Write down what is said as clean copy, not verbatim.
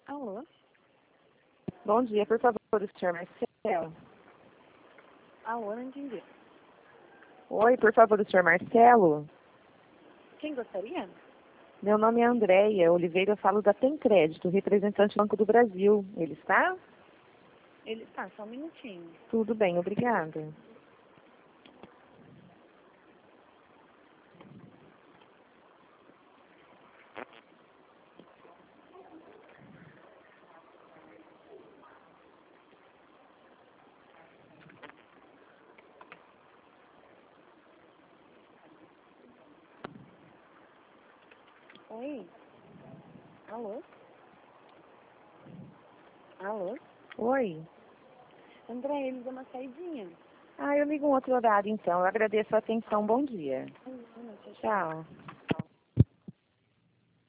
Alô? Bom dia, por favor, o senhor Marcelo. Alô, não entendi. Oi, por favor, o senhor Marcelo. Quem gostaria? Meu nome é Andréia Oliveira, eu falo da Tem Crédito, representante do Banco do Brasil. Ele está? Ele tá, só um minutinho. Tudo bem, obrigada. Oi? Alô? Alô? Oi. André, ele deu uma saidinha. Eu ligo um outro horário, então. Eu agradeço a atenção. Bom dia. Tchau. Tchau.